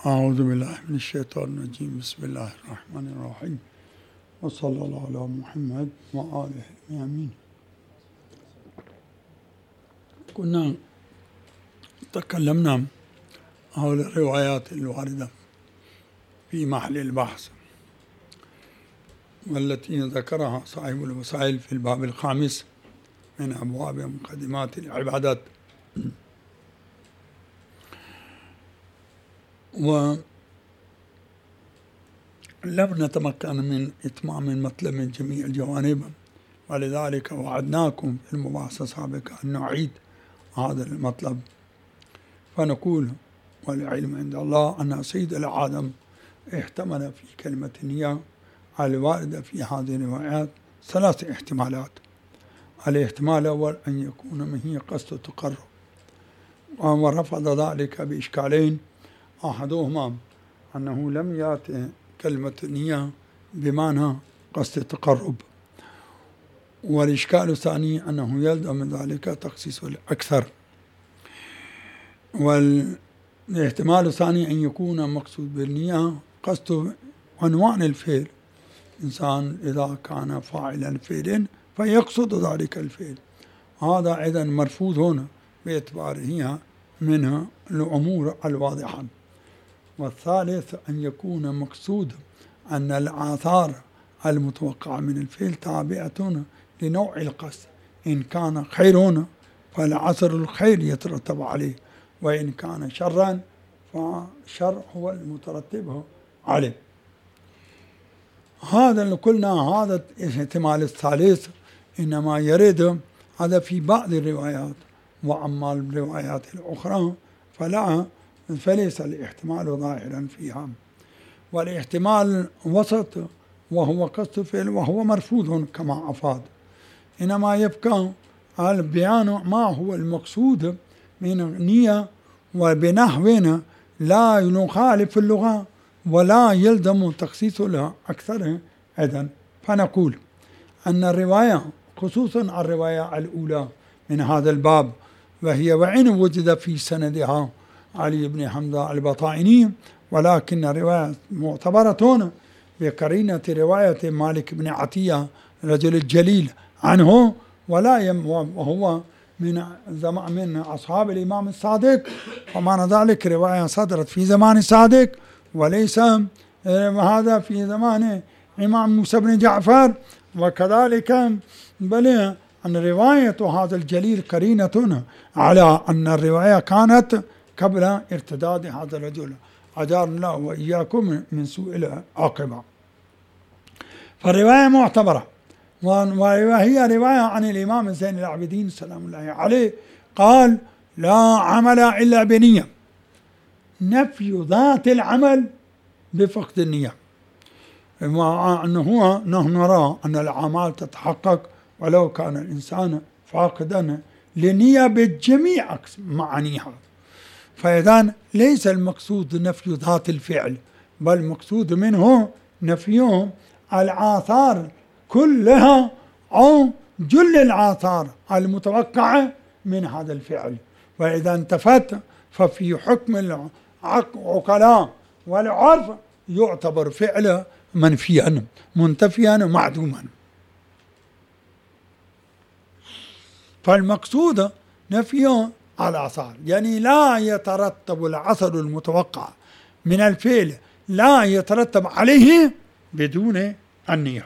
أعوذ بالله من الشيطان الرجيم. بسم الله الرحمن الرحيم، وصلى الله على محمد وآله آمين. كنا تكلمنا حول الروايات الواردة في محل البحث، والتي ذكرها صاحب الوسائل في الباب الخامس من أبواب مقدمات العبادات. ولم نتمكن من إتمام المطلب من جميع الجوانب، ولذلك وعدناكم في المباحثة السابقة أن نعيد هذا المطلب، فنقول والعلم عند الله أن سيد العالم احتمل في كلمة النية الواردة في هذه الروايات 3 احتمالات. الاحتمال الأول أن يكون من هي قصد التقرب، ورفض ذلك بإشكالين: أحدهما أنه لم يأتي كلمة النية بمعنى قصد التقرب، والإشكال الثاني أنه يلزم من ذلك تخصيص الأكثر. والاحتمال الثاني أن يكون مقصود بالنية قصد عنوان الفعل، إنسان إذا كان فاعلا فعل فيقصد ذلك الفعل، هذا أيضا مرفوض هنا باعتباره منها الأمور الواضحة. والثالث أن يكون مقصود أن الآثار المتوقعة من الفعل تابعة لنوع القصد، إن كان خير فالعثر الخير يترتب عليه، وإن كان شرا فالشر هو المترتب عليه. هذا اللي قلنا، هذا الاحتمال الثالث إنما يرد هذا في بعض الروايات، وأما الروايات الأخرى فليس الاحتمال ظاهرا فيها. والاحتمال وسط وهو قصد فعل وهو مرفوض كما أفاد، إنما يبقى البيان ما هو المقصود من النية وبنحو لا يخالف اللغة ولا يلزم تخصيص لها أكثر أيضا. فنقول أن الرواية خصوصا الرواية الأولى من هذا الباب، وهي وإن وجد في سندها علي بن حمزة البطائني، ولكن رواية معتبرة بقرينة رواية مالك بن عطية رجل الجليل عنه، وهو من أصحاب الإمام الصادق، ومعنى ذلك رواية صدرت في زمان الصادق وليس هذا في زمان إمام موسى بن جعفر. وكذلك بل أن رواية هذا الجليل قرينة على أن الرواية كانت قبل ارتداد هذا الرجل، أجارنا الله وإياكم من سوء العاقبة. فالرواية معتبرة، وهي رواية عن الإمام زين العابدين سلام الله عليه قال: لا عمل إلا بنية، نفي ذات العمل بفقد النية. وأنه نحن نرى أن الأعمال تتحقق ولو كان الإنسان فاقدا لنية بجميع معانيها. فإذا ليس المقصود نفي ذات الفعل، بل المقصود منه نفي الآثار كلها أو جل الآثار المتوقعة من هذا الفعل. وإذا انتفت ففي حكم العقلاء والعرف يعتبر فعل منفيا منتفيا معدوما. فالمقصود نفي الآثار، يعني لا يترتب الأثر المتوقع من الفعل، لا يترتب عليه بدون النية.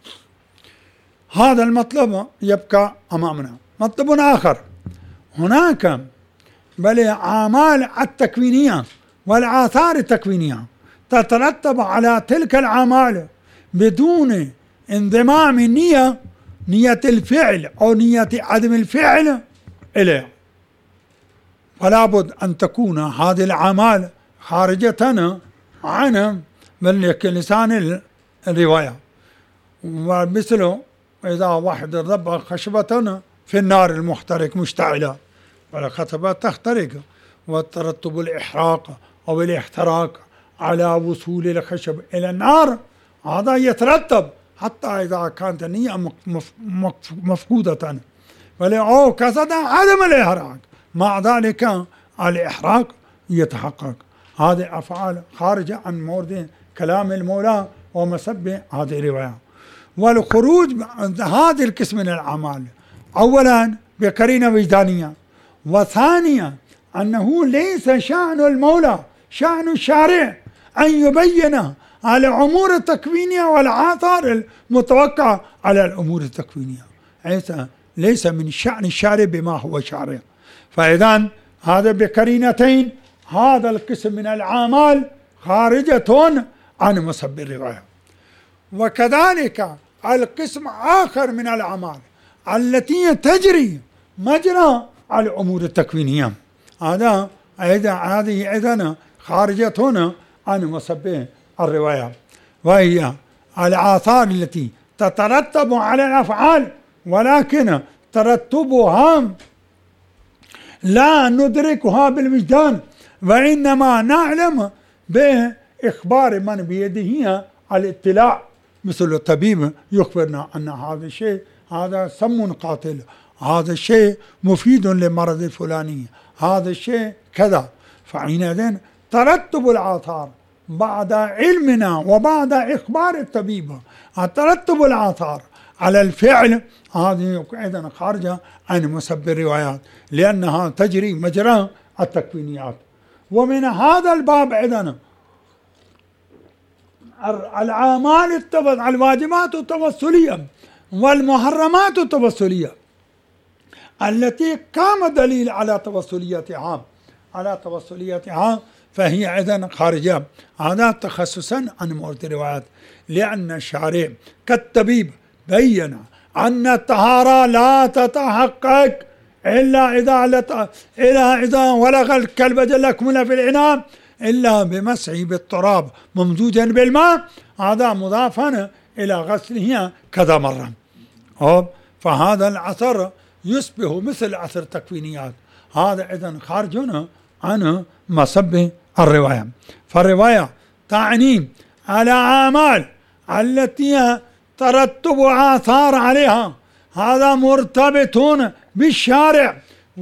هذا المطلب يبقى أمامنا. مطلب آخر، هناك بل أعمال التكوينية والآثار التكوينية تترتب على تلك الأعمال بدون انضمام النية، نية الفعل أو نية عدم الفعل إليه. فلا بد أن تكون هذه الأعمال خارجة عن لسان الرواية، ومثل إذا واحد ضرب خشبة في النار المحترق مشتعلة فالخشبة تحترق، وترتب الإحراق أو الاحتراق على وصول الخشب إلى النار هذا يترتب حتى إذا كانت النية مفقودة، أو قصد عدم الإحراق، مع ذلك الإحراق يتحقق. هذه أفعال خارجة عن مورد كلام المولى ومسبة هذه الرواية. والخروج عن هذه القسم من الأعمال أولا بقرينة وجدانية، وثانيا أنه ليس شأن المولى شأن الشارع أن يبين على الأمور التكوينية والآثار المتوقعة على الأمور التكوينية، ليس من شأن الشارع بما هو شارع. فإذا هذا بقرينتين هذا القسم من الأعمال خارجة عن مسب الرواية. وكذلك القسم آخر من الأعمال التي تجري مجرى الأمور التكوينية، هذه أيضا خارجة عن مسب الرواية، وهي الآثار التي تترتب على الأفعال ولكن ترتبها لا ندركها بالوجدان، وإنما نعلم بإخبار من بيده الاطلاع، مثل الطبيب يخبرنا أن هذا الشيء هذا سم قاتل، هذا الشيء مفيد للمرض الفلاني، هذا الشيء كذا. فحينئذ ترتب الآثار بعد علمنا وبعد إخبار الطبيب، ترتب الآثار على الفعل هذه أيضا خارجة عن مسب الروايات، لأنها تجري مجرى التكوينيات. ومن هذا الباب أيضا الأعمال الواجبات التوسلية والمحرمات التوسلية التي قام دليل على توسليتها فهي أيضا خارجة، هذا تخصصا عن مورد الروايات، لأن الشارع كالطبيب بين أن الطهارة لا تتحقق إلا إذا ولغ الكلب جلكم في الإناء إلا بمسحه بالتراب ممزوجا بالماء، هذا مضافا إلى غسله كذا مرة. فهذا الأثر يشبه مثل أثر التكوينيات، هذا إذن خارج عن مسب الرواية. فالرواية تعني على أعمال التي ترتب آثار عليها، هذا مرتبط بالشارع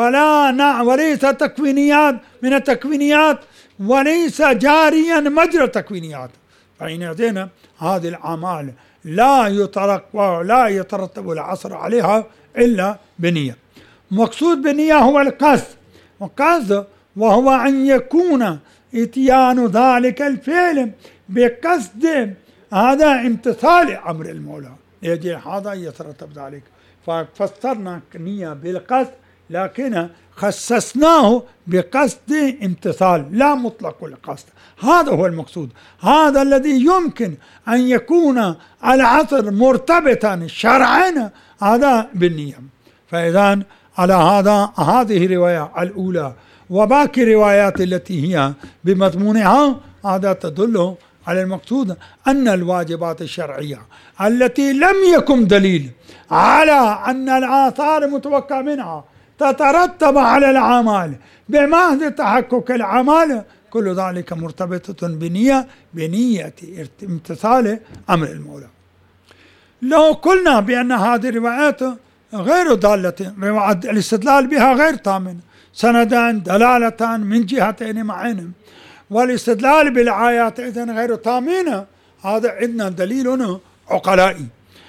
وليس تكوينيات من التكوينيات، وليس جاريا مجرى التكوينيات. فحينئذ هذه الأعمال لا يترتب العصر عليها إلا بنية. مقصود بالنية هو القصد، وهو أن يكون إتيان ذلك الفعل بقصد هذا امتثال أمر المولى، يجي هذا يترتب ذلك. ففسرنا النية بالقصد، لكن خصصناه بقصد امتثال لا مطلق القصد. هذا هو المقصود، هذا الذي يمكن أن يكون العصر مرتبطا شرعا هذا بالنية. فإذا على هذه الرواية الأولى وباقي الروايات التي هي بمضمونها هذا تدل على المقصود أن الواجبات الشرعية التي لم يكن دليل على أن الآثار المتوقع منها تترتب على الأعمال بمحض تحقق الأعمال، كل ذلك مرتبطة بنية امتثال أمر المولى. لو قلنا بأن هذه الروايات غير دالة، الاستدلال بها غير تامن، سندان دلالة من جهتين معين، والاستدلال بالآيات إذن غير تامين، هذا عندنا دليل عقلائي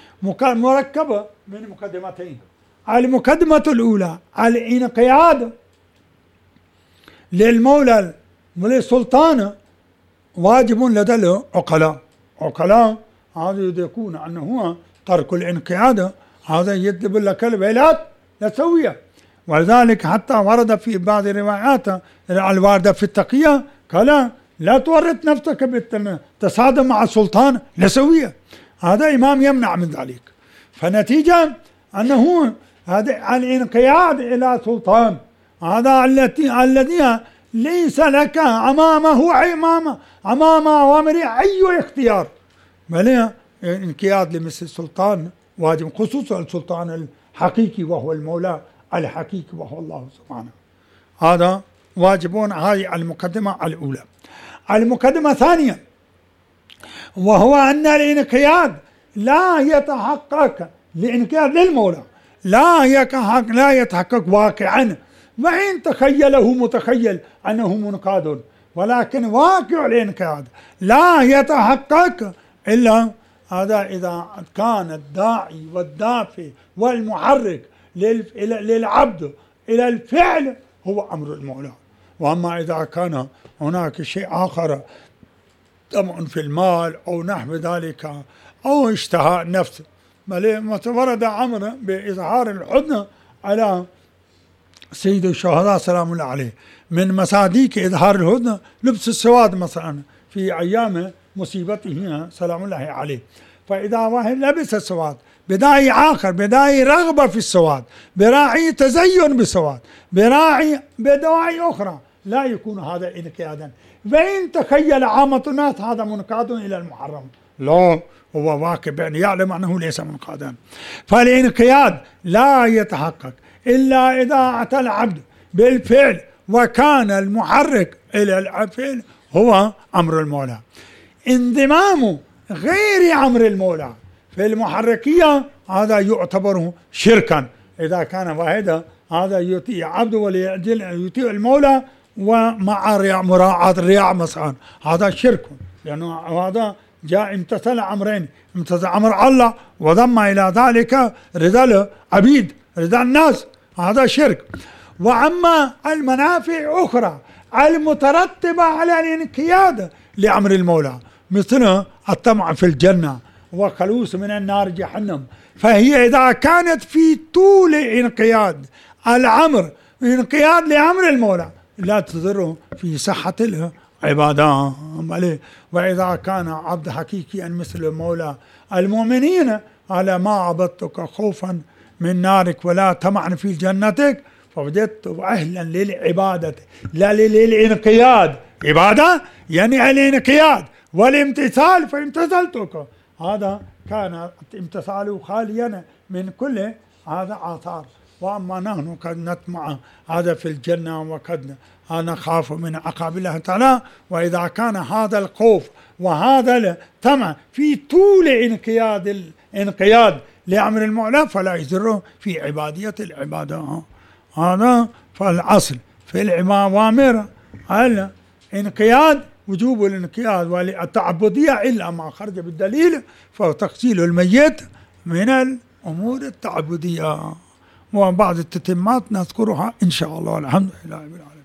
مركب من مقدمتين. المقدمة الأولى الانقياد للمولى وللسلطان واجب لدى العقلاء، هذا يكون أنه ترك الانقياد هذا يجلب لك الويلات لسوية. ولذلك حتى ورد في بعض الروايات الواردة في التقية قال لا تورط نفسك بالتصادم مع السلطان لسوية، هذا إمام يمنع من ذلك. فنتيجة أنه هذا الانقياد إلى سلطان هذا الذي ليس لك أمام أوامر أي اختيار، بل الانقياد لمثل السلطان واجب، خصوصا السلطان الحقيقي وهو المولى الحقيقي وهو الله سبحانه، هذا واجبون. هذه المقدمة الأولى. المقدمة الثانية وهو أن الانقياد لا يتحقق، الانقياد للمولى لا يتحقق واقعا، وإن تخيله متخيل أنه منقاد، ولكن واقع الانقياد لا يتحقق إلا هذا إذا كان الداعي والدافع والمحرك للعبد إلى الفعل هو أمر المولى. وأما إذا كان هناك شيء آخر طمع في المال أو نحو ذلك أو اشتهاء النفس، بل ورد أمر بإظهار الحزن على سيد الشهداء سلام الله عليه، من مصاديق إظهار الحزن لبس السواد مثلا في أيام مصيبته سلام الله عليه. فإذا واحد لبس السواد بداعي آخر، بداعي رغبة في السواد، براعي تزين بالسواد، براعي بدواعي أخرى، لا يكون هذا انقيادا. وإن تخيل عامة الناس هذا منقاد إلى المحرم، لا، هو واقع يعني يعلم أنه ليس منقادا. فالانقياد لا يتحقق إلا إذا أتى العبد بالفعل وكان المحرك إلى الفعل هو أمر المولى. انضمام غير أمر المولى في المحركية هذا يعتبر شركا، إذا كان واحدا هذا يطيع عبده ويطيع المولى ومع مراعاة الرياء مثلا، هذا شرك، لأنه هذا جاء امتثل أمرين، امتثل أمر الله وضم إلى ذلك رضا العبيد، رضا الناس، هذا شرك. وأما المنافع أخرى المترتبة على الانقياد لأمر المولى مثل الطمع في الجنة وخلوص من النار جهنم، فهي إذا كانت في طول انقياد الأمر، انقياد لأمر المولى، لا تضره في صحة العبادة. وإذا كان عبد حقيقيا مثل المولى المؤمنين على ما عبدتك خوفا من نارك ولا طمعا في جنتك فوجدت أهلا للعبادة لا للانقياد. عبادة يعني الانقياد والامتثال فامتثلتك، هذا كان امتثاله خاليا من كل هذا آثار. وأما نحن قد نطمع هذا في الجنة وقد نخاف من عقاب الله تعالى، وإذا كان هذا الخوف وهذا الطمع في طول انقياد لأمر المولى فلا يضره في عبادية العبادة. هذا فالأصل في الأوامر الانقياد، وجوب الانقياد والتعبدية إلا ما خرج بالدليل فتغسيل الميت من الأمور التعبدية. وبعض التتمات نذكرها إن شاء الله. الحمد لله رب العالمين.